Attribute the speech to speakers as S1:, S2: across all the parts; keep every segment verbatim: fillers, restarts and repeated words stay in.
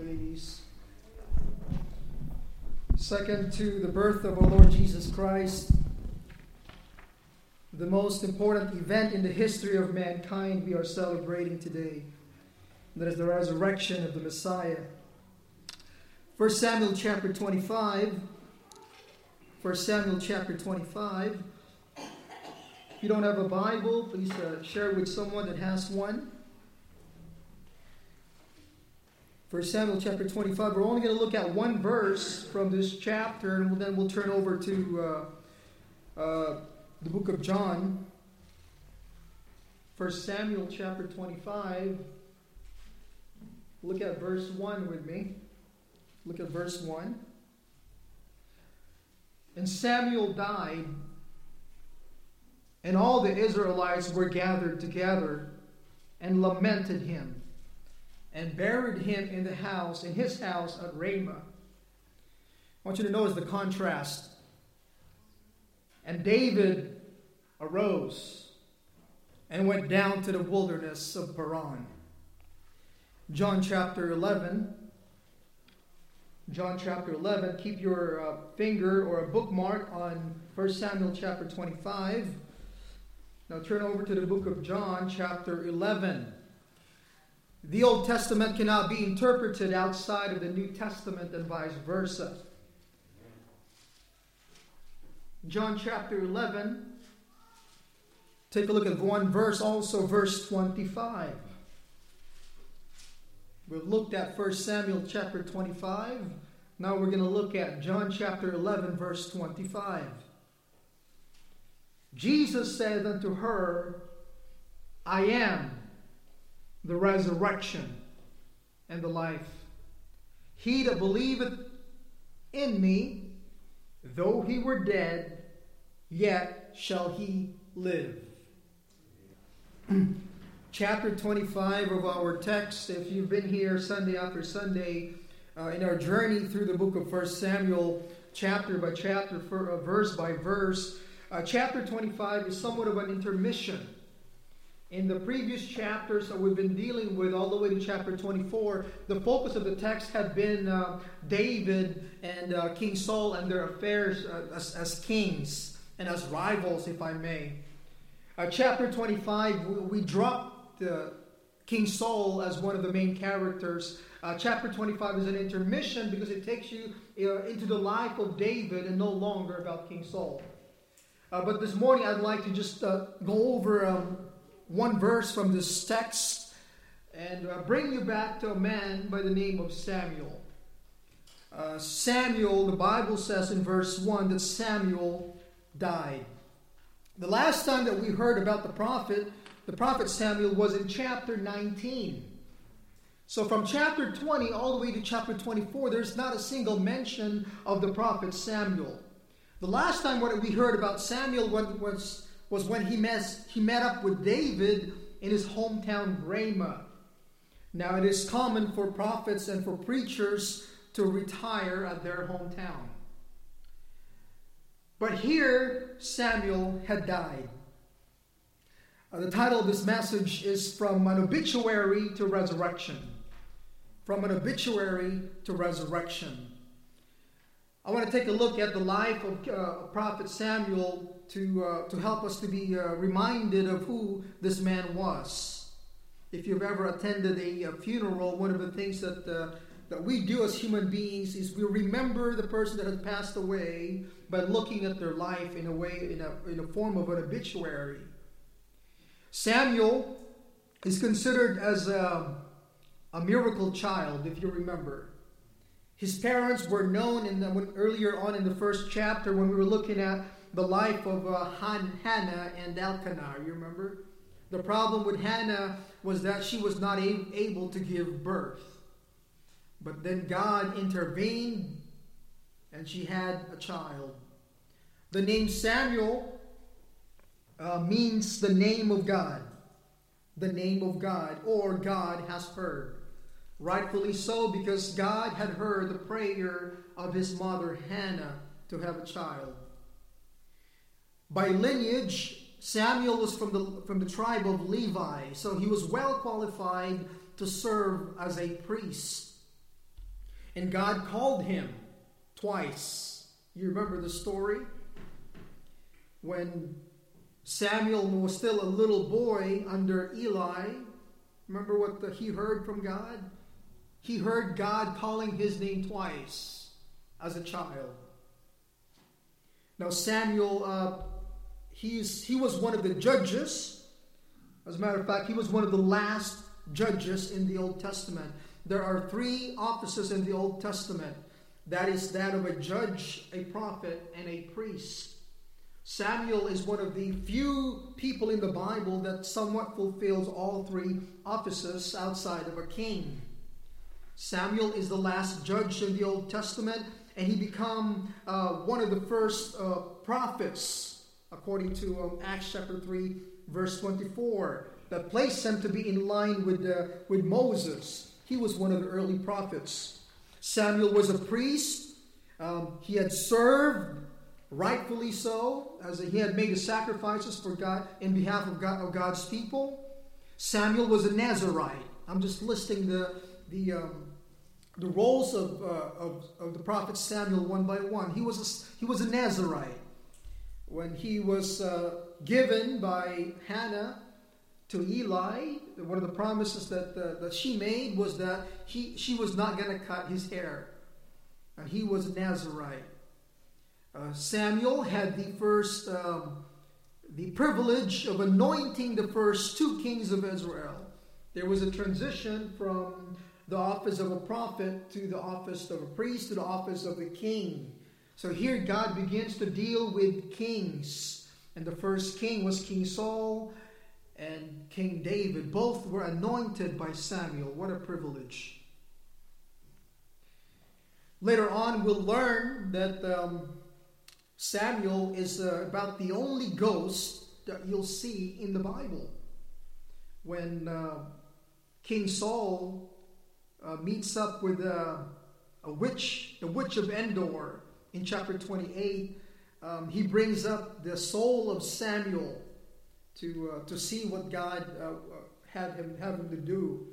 S1: please. Second to the birth of our Lord Jesus Christ, the most important event in the history of mankind we are celebrating today. That is the resurrection of the Messiah. First Samuel chapter twenty-five. First Samuel chapter twenty-five. If you don't have a Bible, please uh, share it with someone that has one. First Samuel chapter twenty-five. We're only going to look at one verse from this chapter, and then we'll turn over to uh, uh, the book of John. First Samuel chapter twenty-five. Look at verse one with me. Look at verse one. And Samuel died, and all the Israelites were gathered together and lamented him, and buried him in the house, in his house at Ramah. I want you to notice the contrast. And David arose and went down to the wilderness of Paran. John chapter eleven. John chapter eleven. Keep your uh, finger or a bookmark on First Samuel chapter twenty-five. Now turn over to the book of John chapter eleven. The Old Testament cannot be interpreted outside of the New Testament and vice versa. John chapter eleven. Take a look at one verse, also verse twenty-five. We've looked at First Samuel chapter twenty-five. Now we're going to look at John chapter eleven, verse twenty-five. Jesus said unto her, I am the resurrection and the life. He that believeth in me, though he were dead, yet shall he live. Chapter twenty-five of our text, if you've been here Sunday after Sunday, uh, in our journey through the book of First Samuel, chapter by chapter, for, uh, verse by verse, uh, chapter twenty-five is somewhat of an intermission. In the previous chapters that we've been dealing with, all the way to chapter twenty-four, the focus of the text had been uh, David and uh, King Saul and their affairs uh, as, as kings and as rivals, if I may. Uh, chapter twenty-five, we, we dropped uh, King Saul as one of the main characters. Uh, chapter twenty-five is an intermission because it takes you uh, into the life of David and no longer about King Saul. Uh, but this morning I'd like to just uh, go over um, one verse from this text and uh, bring you back to a man by the name of Samuel. Uh, Samuel, the Bible says in verse one that Samuel died. The last time that we heard about the prophet, the prophet Samuel, was in chapter nineteen. So from chapter twenty all the way to chapter twenty-four, there's not a single mention of the prophet Samuel. The last time what we heard about Samuel was, was when he met, he met up with David in his hometown Ramah. Now it is common for prophets and for preachers to retire at their hometown. But here, Samuel had died. Uh, the title of this message is From an Obituary to Resurrection. From an Obituary to Resurrection. I want to take a look at the life of uh, Prophet Samuel to, uh, to help us to be uh, reminded of who this man was. If you've ever attended a, a funeral, one of the things that uh, that we do as human beings is we remember the person that has passed away by looking at their life in a way, in a, in a form of an obituary. Samuel is considered as a, a miracle child, if you remember. His parents were known in the, when, earlier on in the first chapter when we were looking at the life of uh, Han, Hannah and Elkanah. You remember? The problem with Hannah was that she was not a, able to give birth. But then God intervened and she had a child. The name Samuel uh, means the name of God. The name of God, or God has heard. Rightfully so, because God had heard the prayer of his mother Hannah to have a child. By lineage, Samuel was from the, from the tribe of Levi, so he was well qualified to serve as a priest. And God called him twice. You remember the story? When Samuel was still a little boy under Eli, remember what the, he heard from God? He heard God calling his name twice as a child. Now Samuel, uh, he's, he was one of the judges. As a matter of fact, he was one of the last judges in the Old Testament. There are three offices in the Old Testament. That is that of a judge, a prophet, and a priest. Samuel is one of the few people in the Bible that somewhat fulfills all three offices outside of a king. Samuel is the last judge in the Old Testament, and he became uh, one of the first uh, prophets, according to um, Acts chapter three, verse twenty-four, that placed him to be in line with, uh, with Moses. He was one of the early prophets. Samuel was a priest. Um, he had served, rightfully so, as he had made the sacrifices for God in behalf of, God, of God's people. Samuel was a Nazirite. I'm just listing the the um, the roles of, uh, of of the prophet Samuel one by one. He was a, he was a Nazirite. When he was uh, given by Hannah to Eli, one of the promises that uh, that she made was that he she was not going to cut his hair, and he was a Nazirite. Uh, Samuel had the first, um, the privilege of anointing the first two kings of Israel. There was a transition from the office of a prophet to the office of a priest to the office of a king. So here God begins to deal with kings. And the first king was King Saul and King David. Both were anointed by Samuel. What a privilege. Later on, we'll learn that Um, Samuel is uh, about the only ghost that you'll see in the Bible. When uh, King Saul uh, meets up with uh, a witch, the witch of Endor, in chapter twenty-eight, um, he brings up the soul of Samuel to uh, to see what God uh, had him have him to do.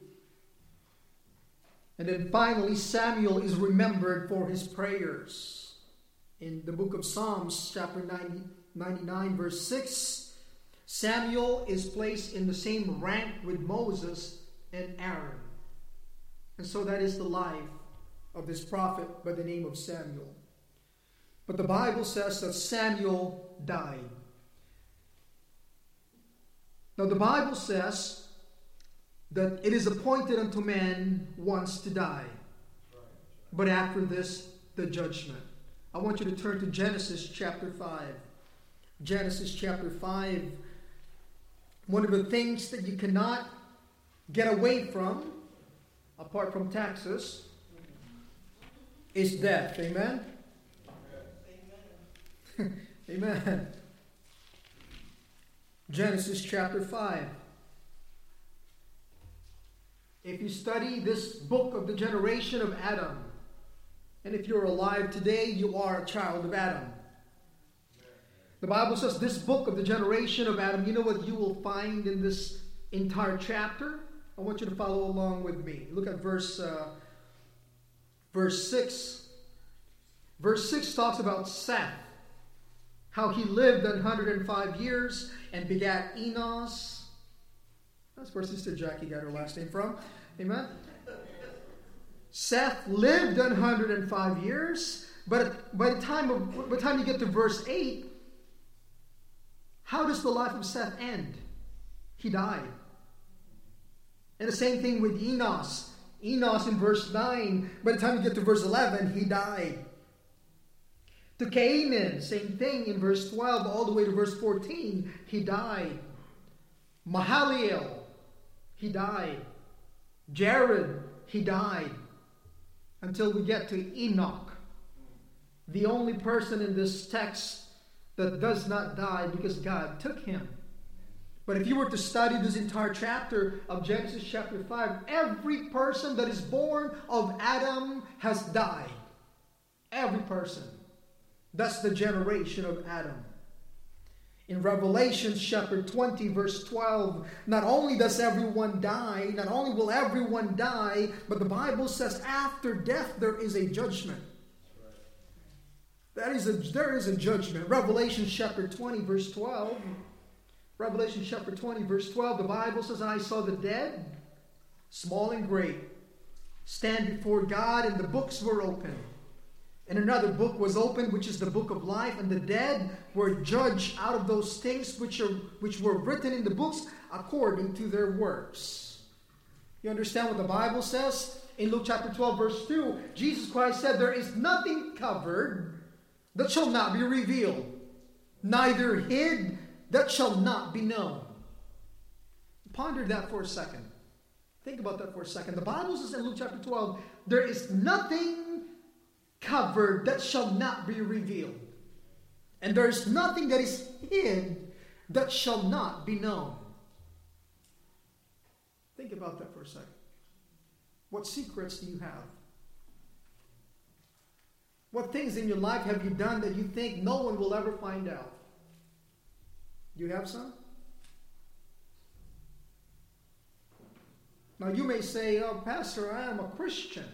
S1: And then finally, Samuel is remembered for his prayers. In the book of Psalms, chapter ninety, ninety-nine, verse six, Samuel is placed in the same rank with Moses and Aaron. And so that is the life of this prophet by the name of Samuel. But the Bible says that Samuel died. Now the Bible says that it is appointed unto man once to die, but after this, the judgment. I want you to turn to Genesis chapter five. Genesis chapter five. One of the things that you cannot get away from, apart from taxes, is death. Amen? Amen. Amen. Genesis chapter five. If you study this book of the generation of Adam, and if you're alive today, you are a child of Adam. The Bible says this book of the generation of Adam, you know what you will find in this entire chapter? I want you to follow along with me. Look at verse, uh, verse six. Verse six talks about Seth, how he lived one hundred five years and begat Enos. That's where Sister Jackie got her last name from. Amen? Seth lived one hundred five years, but by the time of, by the time you get to verse eight, how does the life of Seth end? He died. And the same thing with Enos. Enos in verse nine, by the time you get to verse eleven, he died. To Cainan, same thing in verse twelve all the way to verse fourteen, he died. Mahalalel, he died. Jared, he died. Until we get to Enoch, the only person in this text that does not die because God took him. But if you were to study this entire chapter of Genesis chapter five, every person that is born of Adam has died. Every person. That's the generation of Adam. In Revelation chapter twenty, verse twelve, not only does everyone die, not only will everyone die, but the Bible says after death there is a judgment. That is a, there is a judgment. Revelation chapter twenty, verse twelve. Revelation chapter twenty, verse twelve, the Bible says, I saw the dead, small and great, stand before God, and the books were opened. And another book was opened, which is the book of life, and the dead were judged out of those things which are which were written in the books according to their works. You understand what the Bible says? In Luke chapter twelve, verse two, Jesus Christ said, there is nothing covered that shall not be revealed, neither hid that shall not be known. Ponder that for a second. Think about that for a second. The Bible says in Luke chapter twelve, there is nothing covered that shall not be revealed. And there is nothing that is hid that shall not be known. Think about that for a second. What secrets do you have? What things in your life have you done that you think no one will ever find out? Do you have some? Now you may say, oh, Pastor, I am a Christian.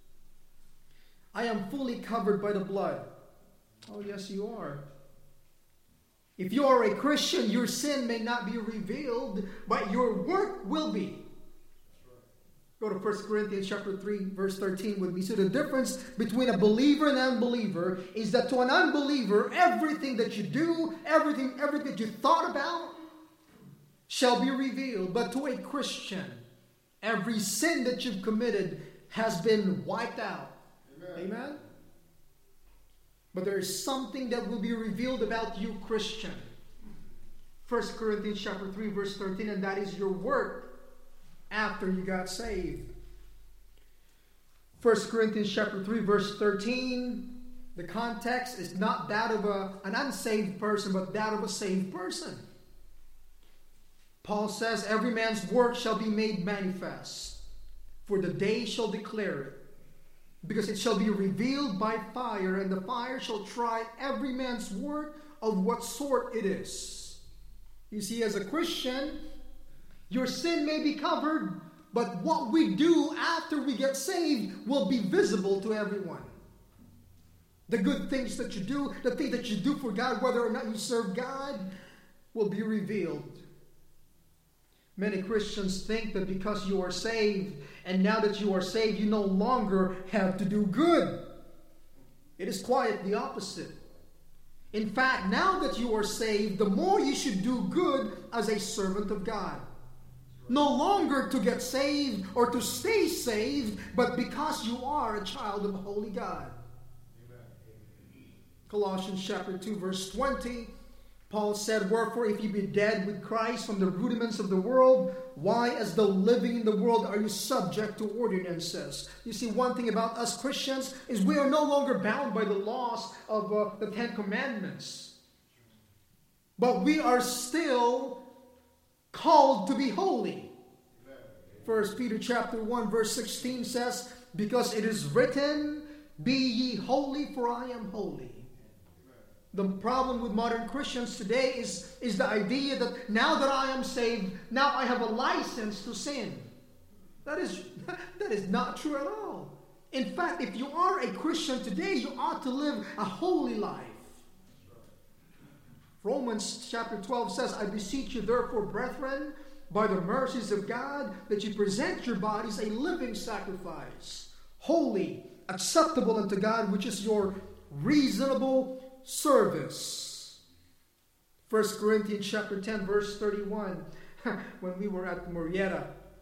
S1: I am fully covered by the blood. Oh, yes, you are. If you are a Christian, your sin may not be revealed, but your work will be. Go to First Corinthians chapter three, verse thirteen with me. So the difference between a believer and an unbeliever is that to an unbeliever, everything that you do, everything, everything that you thought about shall be revealed. But to a Christian, every sin that you've committed has been wiped out. Amen. Amen? But there is something that will be revealed about you, Christian. First Corinthians chapter three, verse thirteen, and that is your work after you got saved. First Corinthians chapter three, verse thirteen, the context is not that of a, an unsaved person, but that of a saved person. Paul says, every man's work shall be made manifest, for the day shall declare it. Because it shall be revealed by fire, and the fire shall try every man's work of what sort it is. You see, as a Christian, your sin may be covered, but what we do after we get saved will be visible to everyone. The good things that you do, the things that you do for God, whether or not you serve God, will be revealed. Many Christians think that because you are saved, and now that you are saved, you no longer have to do good. It is quite the opposite. In fact, now that you are saved, the more you should do good as a servant of God. No longer to get saved or to stay saved, but because you are a child of a holy God. Amen. Colossians chapter two, verse twenty. Paul said, wherefore, if you be dead with Christ from the rudiments of the world, why, as though living in the world, are you subject to ordinances? You see, one thing about us Christians is we are no longer bound by the laws of uh, the Ten Commandments. But we are still called to be holy. First Peter chapter one, verse sixteen says, because it is written, be ye holy, for I am holy. The problem with modern Christians today is, is the idea that now that I am saved, now I have a license to sin. That is, that is not true at all. In fact, if you are a Christian today, you ought to live a holy life. Romans chapter twelve says, I beseech you therefore, brethren, by the mercies of God, that you present your bodies a living sacrifice, holy, acceptable unto God, which is your reasonable service. First Corinthians chapter ten, verse thirty-one. When we were at Murrieta,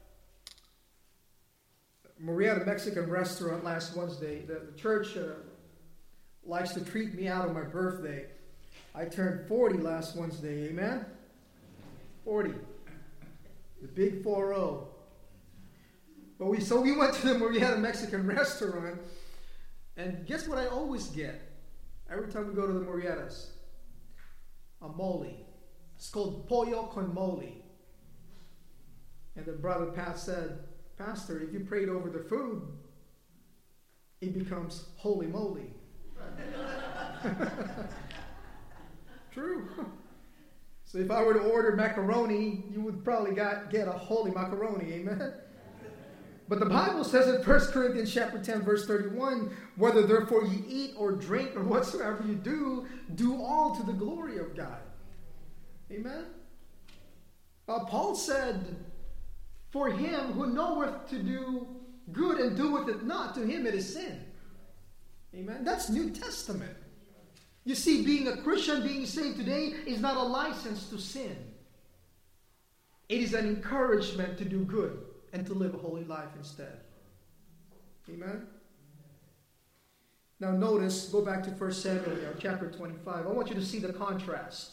S1: Murrieta Mexican restaurant last Wednesday, the, the church uh, likes to treat me out on my birthday. I turned forty last Wednesday, amen? forty. The big four oh. But we, so we went to the Murrieta Mexican restaurant, and guess what I always get? Every time we go to the Murrietas, a mole. It's called pollo con mole. And then Brother Pat said, Pastor, if you prayed over the food, it becomes holy moly. True. So if I were to order macaroni, you would probably got, get a holy macaroni, amen? But the Bible says in First Corinthians chapter ten, verse thirty-one, whether therefore ye eat or drink or whatsoever you do, do all to the glory of God. Amen? Uh, Paul said, for him who knoweth to do good and doeth it not, to him it is sin. Amen? That's New Testament. You see, being a Christian, being saved today, is not a license to sin. It is an encouragement to do good and to live a holy life instead. Amen? Now notice, go back to First Samuel here, chapter twenty-five. I want you to see the contrast.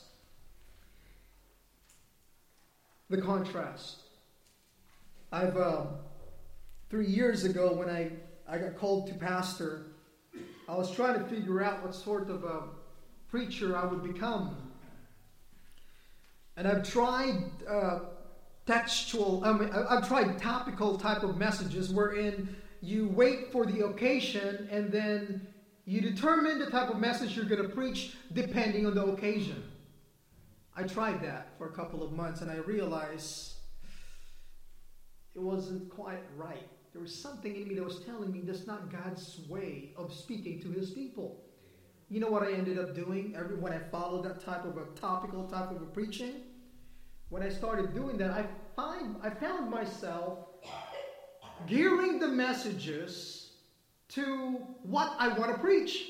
S1: The contrast. I've, uh, three years ago when I, I got called to pastor, I was trying to figure out what sort of a preacher I would become. And I've tried uh, textual, I mean, I've tried topical type of messages wherein you wait for the occasion and then you determine the type of message you're going to preach depending on the occasion. I tried that for a couple of months and I realized it wasn't quite right. There was something in me that was telling me that's not God's way of speaking to his people. You know what I ended up doing every when I followed that type of a topical type of a preaching? When I started doing that, I find I found myself gearing the messages to what I want to preach.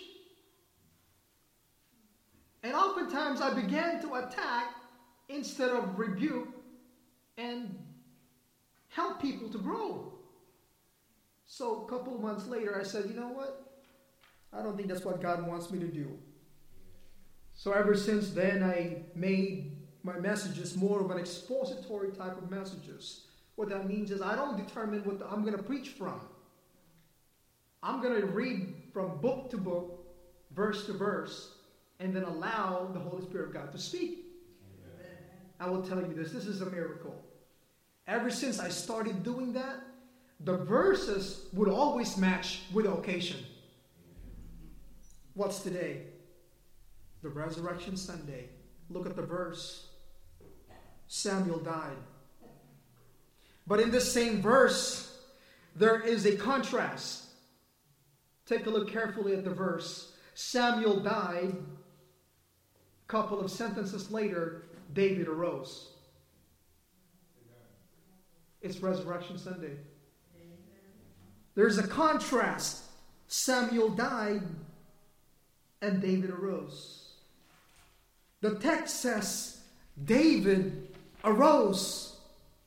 S1: And oftentimes I began to attack instead of rebuke and help people to grow. So a couple of months later, I said, you know what? I don't think that's what God wants me to do. So ever since then, I made my messages more of an expository type of messages. What that means is I don't determine what the, I'm going to preach from. I'm going to read from book to book, verse to verse, and then allow the Holy Spirit of God to speak. Amen. I will tell you this. This is a miracle. Ever since I started doing that, the verses would always match with the occasion. What's today? The Resurrection Sunday. Look at the verse. Samuel died. But in this same verse, there is a contrast. Take a look carefully at the verse. Samuel died. A couple of sentences later, David arose. It's Resurrection Sunday. There's a contrast. Samuel died and David arose. The text says David arose.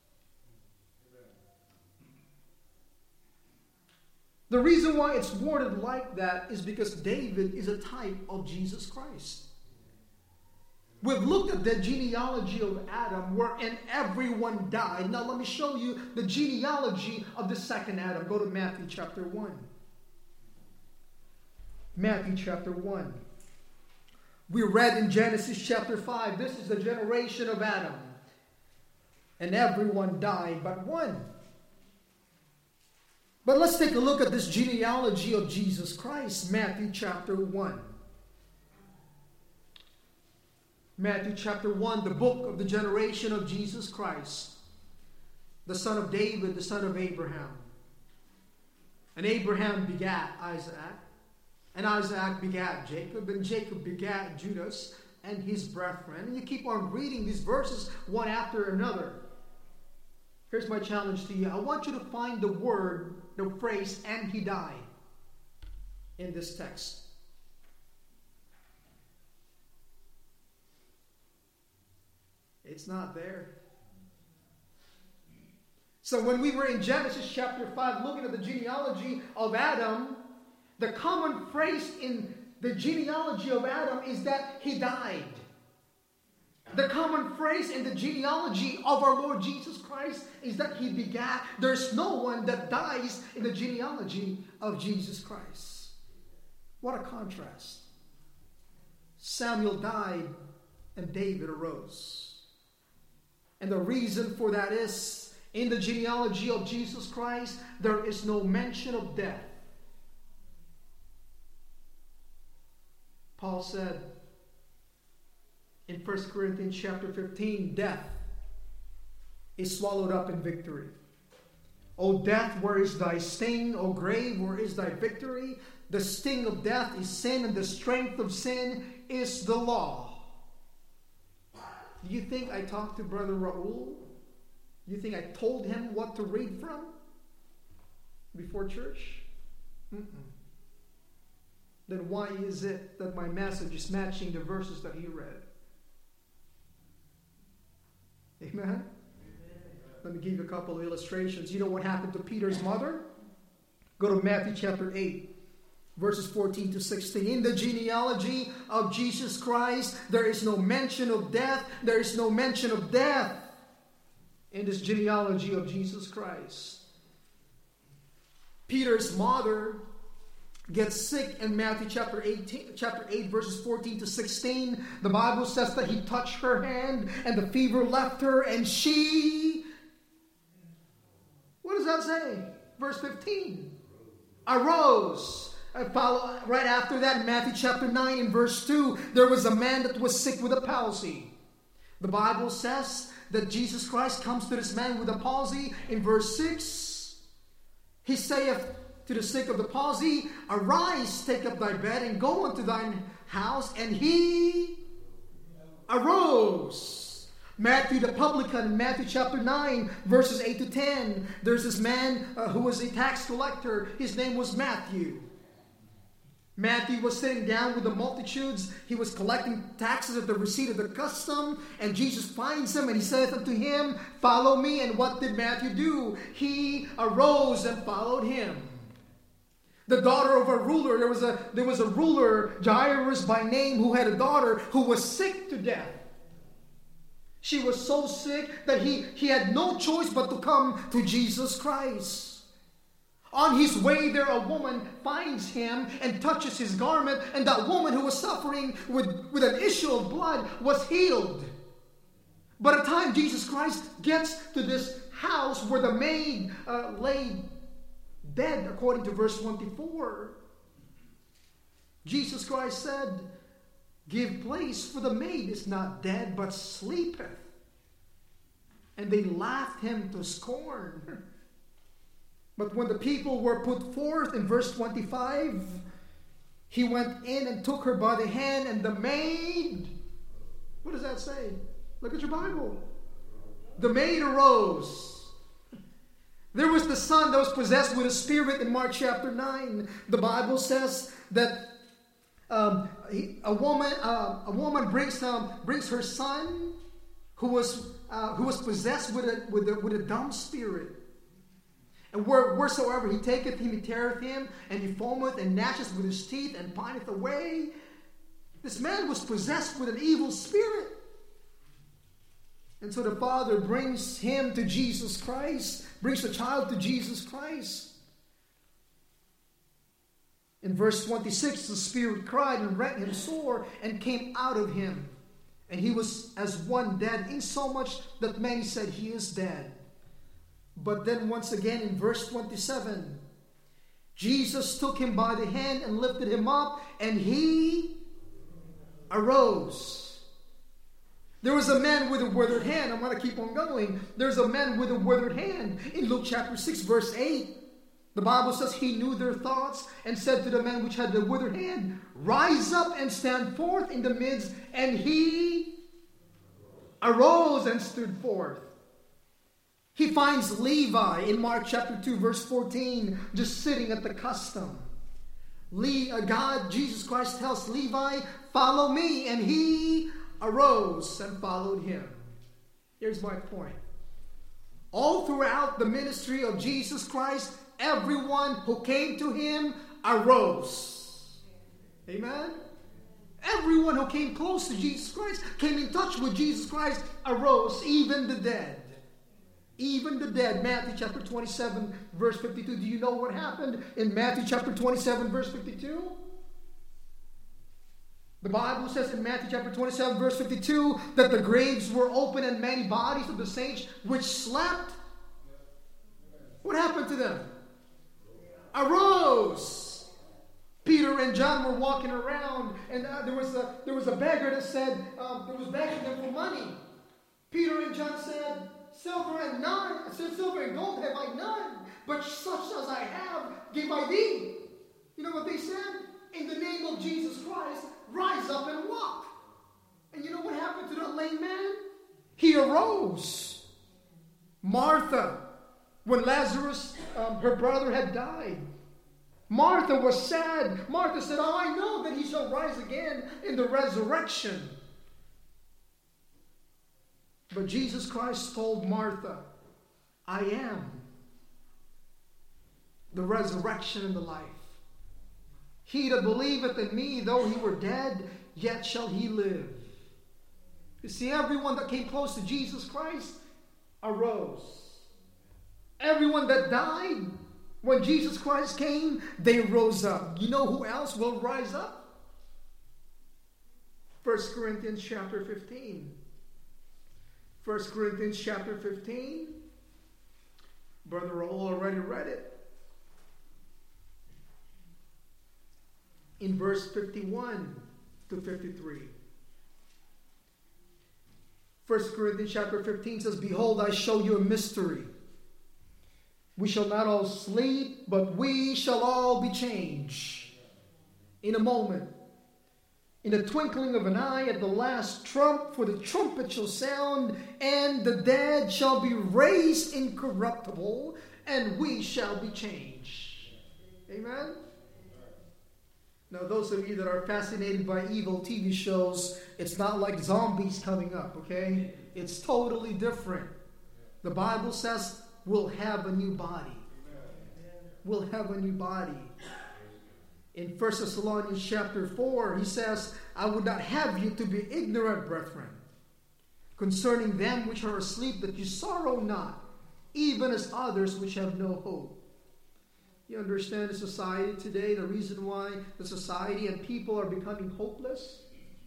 S1: The reason why it's worded like that is because David is a type of Jesus Christ. We've looked at the genealogy of Adam wherein everyone died. Now let me show you the genealogy of the second Adam. Go to Matthew chapter one. Matthew chapter one. We read in Genesis chapter five, this is the generation of Adam. And everyone died but one. But let's take a look at this genealogy of Jesus Christ. Matthew chapter one. Matthew chapter one, the book of the generation of Jesus Christ, the son of David, the son of Abraham. And Abraham begat Isaac, and Isaac begat Jacob, and Jacob begat Judas and his brethren. And you keep on reading these verses one after another. Here's my challenge to you. I want you to find the word, the phrase, and he died in this text. It's not there. So when we were in Genesis chapter five looking at the genealogy of Adam, the common phrase in the genealogy of Adam is that he died. The common phrase in the genealogy of our Lord Jesus Christ is that he begat. There's no one that dies in the genealogy of Jesus Christ. What a contrast. Samuel died and David arose. And the reason for that is, in the genealogy of Jesus Christ, there is no mention of death. Paul said, in First Corinthians chapter fifteen, death is swallowed up in victory. O death, where is thy sting? O grave, where is thy victory? The sting of death is sin, and the strength of sin is the law. Do you think I talked to Brother Raul? Do you think I told him what to read from before church? Mm-mm. Then why is it that my message is matching the verses that he read? Amen? Let me give you a couple of illustrations. You know what happened to Peter's mother? Go to Matthew chapter eight, verses fourteen to sixteen. In the genealogy of Jesus Christ, there is no mention of death. There is no mention of death in this genealogy of Jesus Christ. Peter's mother gets sick in Matthew chapter eighteen, chapter eight, verses fourteen to sixteen. The Bible says that he touched her hand and the fever left her, and she... What does that say? Verse fifteen. Arose. I follow right after that in Matthew chapter nine and verse two. There was a man that was sick with a palsy. The Bible says that Jesus Christ comes to this man with a palsy. In verse six, he saith to the sick of the palsy, Arise, take up thy bed, and go unto thine house. And he arose. Matthew the publican, in Matthew chapter nine, verses eight to ten. There's this man uh, who was a tax collector. His name was Matthew. Matthew was sitting down with the multitudes. He was collecting taxes at the receipt of the custom. And Jesus finds him and he saith unto him, Follow me. And what did Matthew do? He arose and followed him. The daughter of a ruler, there was a, there was a ruler, Jairus by name, who had a daughter who was sick to death. She was so sick that he, he had no choice but to come to Jesus Christ. On his way there, a woman finds him and touches his garment, and that woman who was suffering with, with an issue of blood was healed. By the time Jesus Christ gets to this house where the maid uh, lay dead, according to verse twenty-four, Jesus Christ said, Give place, for the maid is not dead, but sleepeth. And they laughed him to scorn. But when the people were put forth, in verse twenty-five, he went in and took her by the hand, and the maid, what does that say? Look at your Bible. The maid arose. There was the son that was possessed with a spirit in Mark chapter nine. The Bible says that Um, he, a woman, uh, a woman brings um, brings her son, who was uh, who was possessed with a with a with a dumb spirit. And where, wheresoever he taketh him, he teareth him, and he foameth and gnasheth with his teeth, and pineth away. This man was possessed with an evil spirit. And so the father brings him to Jesus Christ, brings the child to Jesus Christ. In verse twenty-six, the spirit cried and rent him sore and came out of him. And he was as one dead, insomuch that many said, He is dead. But then once again in verse twenty-seven, Jesus took him by the hand and lifted him up, and he arose. There was a man with a withered hand. I'm going to keep on going. There's a man with a withered hand. In Luke chapter six, verse eight, the Bible says he knew their thoughts and said to the man which had the withered hand, Rise up and stand forth in the midst. And he arose and stood forth. He finds Levi in Mark chapter two, verse fourteen, just sitting at the custom. Le- uh, God, Jesus Christ tells Levi, Follow me. And he arose and followed him. Here's my point. All throughout the ministry of Jesus Christ, everyone who came to him arose. Amen? Everyone who came close to Jesus Christ, came in touch with Jesus Christ, arose, even the dead. Even the dead. Matthew chapter twenty-seven, verse fifty-two. Do you know what happened in Matthew chapter twenty-seven, verse fifty-two? The Bible says in Matthew chapter twenty-seven, verse fifty-two, that the graves were open and many bodies of the saints which slept. What happened to them? Arose. Peter and John were walking around, and uh, there was a there was a beggar that said um, there was begging them for money. Peter and John said, "Silver and none, silver and gold have I none, but such as I have give I thee." You know what they said? "In the name of Jesus Christ, rise up and walk." And you know what happened to that lame man? He arose. Martha, when Lazarus, um, her brother, had died, Martha was sad. Martha said, "Oh, I know that he shall rise again in the resurrection." But Jesus Christ told Martha, "I am the resurrection and the life. He that believeth in me, though he were dead, yet shall he live." You see, everyone that came close to Jesus Christ arose. Everyone that died, when Jesus Christ came, they rose up. You know who else will rise up? First Corinthians chapter fifteen. First Corinthians chapter fifteen. Brother Raul already read it. In verse fifty-one to fifty-three. First Corinthians chapter fifteen says, "Behold, I show you a mystery. We shall not all sleep, but we shall all be changed. In a moment, in the twinkling of an eye, at the last trump, for the trumpet shall sound, and the dead shall be raised incorruptible, and we shall be changed." Amen? Now, those of you that are fascinated by evil T V shows, it's not like zombies coming up, okay? It's totally different. The Bible says we'll have a new body. We'll have a new body. In First Thessalonians chapter four, he says, "I would not have you to be ignorant, brethren, concerning them which are asleep, that you sorrow not, even as others which have no hope." You understand the society today, the reason why the society and people are becoming hopeless?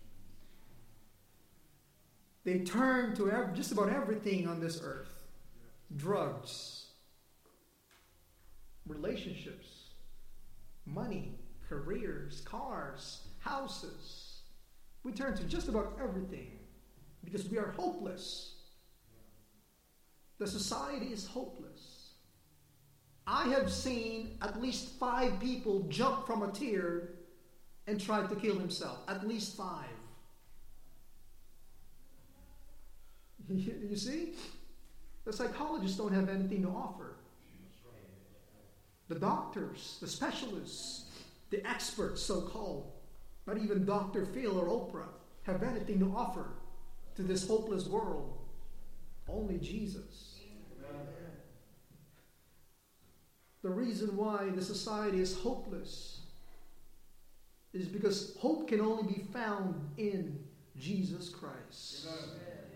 S1: They turn to ev- just about everything on this earth. Drugs, relationships, money, careers, cars, houses. We turn to just about everything because we are hopeless. The society is hopeless. I have seen at least five people jump from a tier and try to kill himself. At least five. You see? The psychologists don't have anything to offer. The doctors, the specialists, the experts, so-called, not even Doctor Phil or Oprah, have anything to offer to this hopeless world. Only Jesus. The reason why the society is hopeless is because hope can only be found in Jesus Christ. Amen.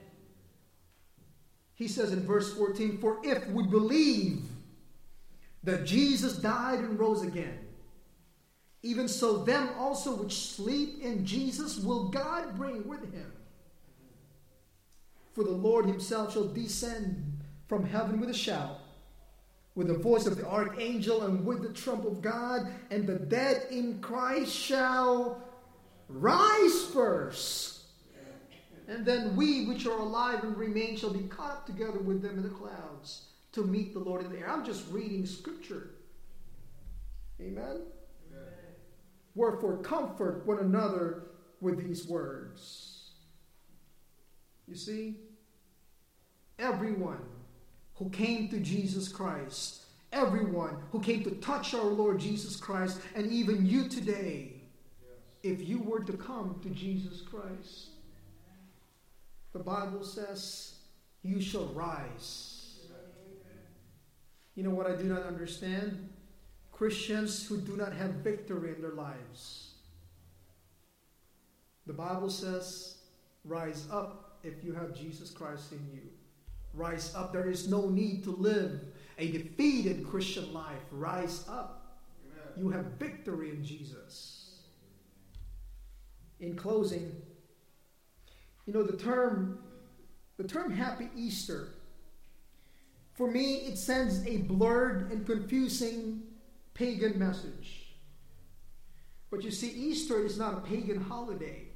S1: He says in verse fourteen, "For if we believe that Jesus died and rose again, even so them also which sleep in Jesus will God bring with him. For the Lord himself shall descend from heaven with a shout, with the voice of the archangel, and with the trump of God, and the dead in Christ shall rise first. And then we which are alive and remain shall be caught up together with them in the clouds to meet the Lord in the air." I'm just reading scripture. Amen? Amen. "Wherefore comfort one another with these words." You see, everyone who came to Jesus Christ, everyone who came to touch our Lord Jesus Christ, and even you today, yes, if you were to come to Jesus Christ, the Bible says you shall rise. You know what I do not understand? Christians who do not have victory in their lives. The Bible says, rise up if you have Jesus Christ in you. Rise up. There is no need to live a defeated Christian life. Rise up. Amen. You have victory in Jesus. In closing, you know, the term, the term Happy Easter, for me, it sends a blurred and confusing pagan message. But you see, Easter is not a pagan holiday.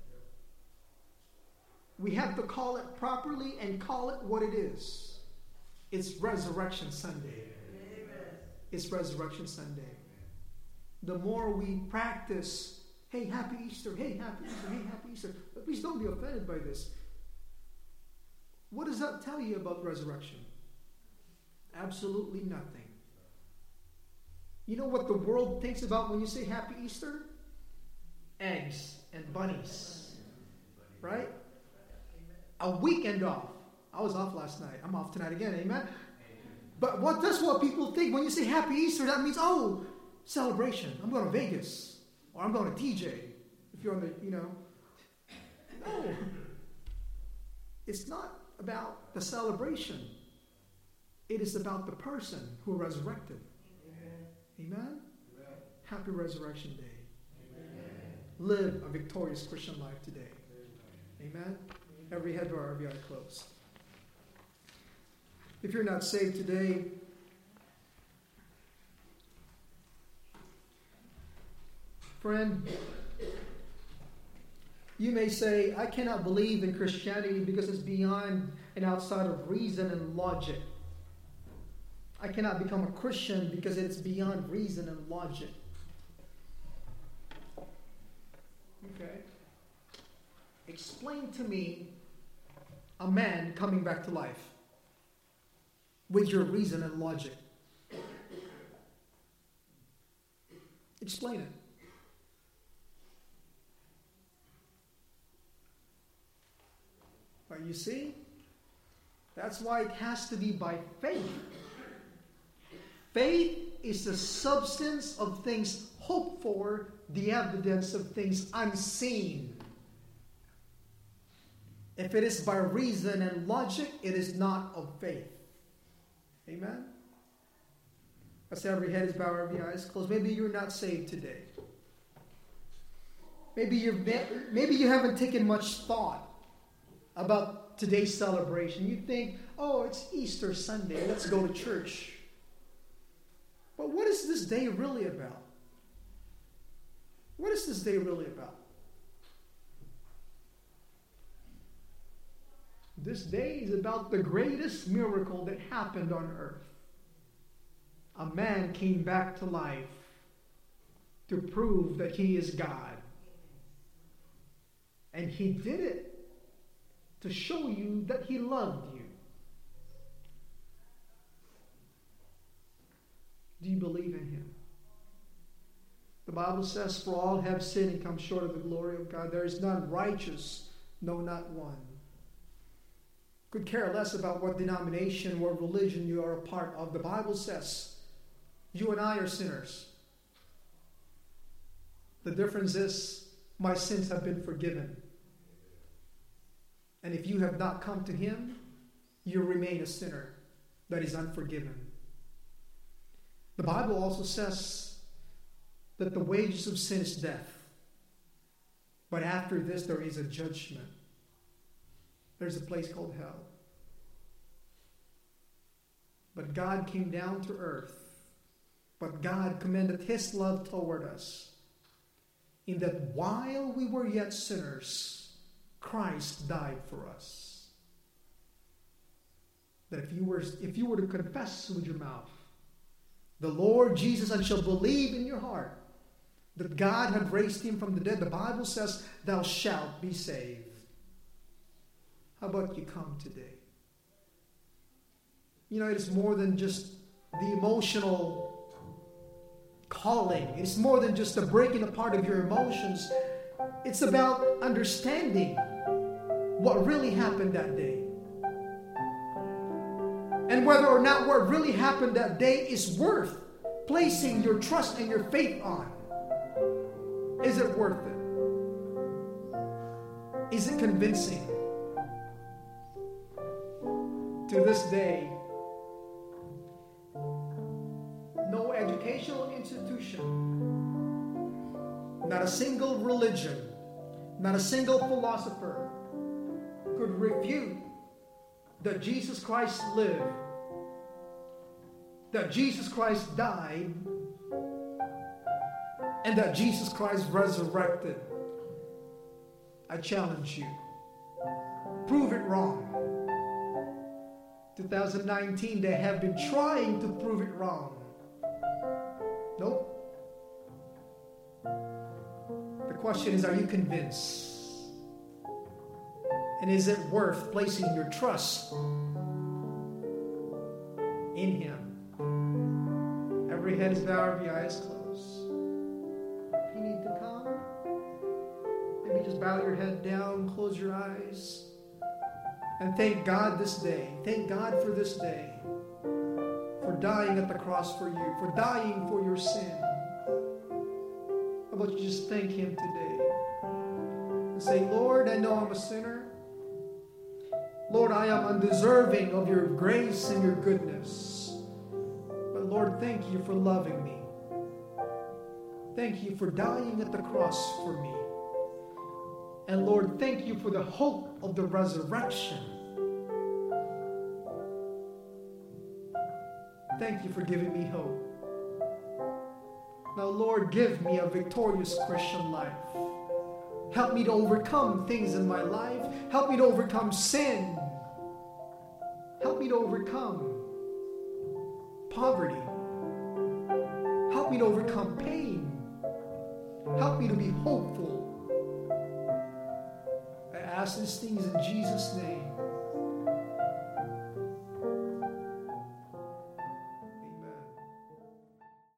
S1: We have to call it properly and call it what it is. It's Resurrection Sunday. Amen. It's Resurrection Sunday. The more we practice, hey, happy Easter, hey, happy Easter, hey, happy Easter. But please don't be offended by this. What does that tell you about resurrection? Absolutely nothing. You know what the world thinks about when you say happy Easter? Eggs and bunnies. Right? A weekend off. I was off last night. I'm off tonight again. Amen? But what that's what people think. When you say happy Easter, that means, oh, celebration. I'm going to Vegas. Or I'm going to T J. If you're on the, you know. No. It's not about the celebration. It is about the person who resurrected. Amen? Amen? Amen. Happy Resurrection Day. Amen. Live a victorious Christian life today. Amen? Amen? Every head bow, every eye closed. If you're not saved today, friend, you may say, I cannot believe in Christianity because it's beyond and outside of reason and logic. I cannot become a Christian because it's beyond reason and logic. Okay. Explain to me a man coming back to life with your reason and logic. Explain it. But you see, that's why it has to be by faith. Faith is the substance of things hoped for, the evidence of things unseen. If it is by reason and logic, it is not of faith. Amen? As every head is bowed, every eye is closed. Maybe you're not saved today. Maybe you're maybe you haven't taken much thought about today's celebration. You think, oh, it's Easter Sunday. Let's go to church. But what is this day really about? What is this day really about? This day is about the greatest miracle that happened on earth. A man came back to life to prove that he is God. And he did it to show you that he loved you. Do you believe in him? The Bible says, for all have sinned and come short of the glory of God. There is none righteous, no, not one. Could care less about what denomination or religion you are a part of. The Bible says, you and I are sinners. The difference is, my sins have been forgiven. And if you have not come to him, you remain a sinner that is unforgiven. The Bible also says that the wages of sin is death. But after this, there is a judgment. There's a place called hell. But God came down to earth. But God commended his love toward us, in that while we were yet sinners, Christ died for us. That if you were, if you were to confess with your mouth the Lord Jesus and shall believe in your heart that God had raised him from the dead, the Bible says, thou shalt be saved. How about you come today? You know, it is more than just the emotional calling. It's more than just the breaking apart of your emotions. It's about understanding what really happened that day. And whether or not what really happened that day is worth placing your trust and your faith on. Is it worth it? Is it convincing? To this day, no educational institution, not a single religion, not a single philosopher could refute that Jesus Christ lived, that Jesus Christ died, and that Jesus Christ resurrected, I challenge you. Prove it wrong. twenty nineteen, they have been trying to prove it wrong. Nope. The question is, are you convinced? And is it worth placing your trust in Him? Every head is bowed, every eye is closed. If you need to come, maybe just bow your head down, close your eyes, and thank God this day. Thank God for this day, for dying at the cross for you, for dying for your sin. How about you just thank Him today and say, Lord, I know I'm a sinner. Lord, I am undeserving of your grace and your goodness. But Lord, thank you for loving me. Thank you for dying at the cross for me. And Lord, thank you for the hope of the resurrection. Thank you for giving me hope. Now, Lord, give me a victorious Christian life. Help me to overcome things in my life. Help me to overcome sin. Help me to overcome poverty. Help me to overcome pain. Help me to be hopeful. I ask these things in Jesus' name.